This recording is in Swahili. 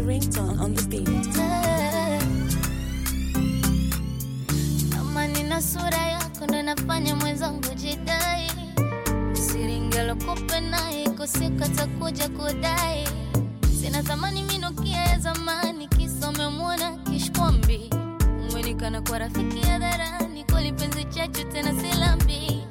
the ringtone on the beat. Kama nina sura yako ndo nafanya mwenzangu jidai. Siringelo kupe nae kusika takuja kudai. Sina thamani minukia ya zamani kisome muona kishkwambi. Umenikana kwa rafiki ya dharani kwa lipenzi chachu tena silambi.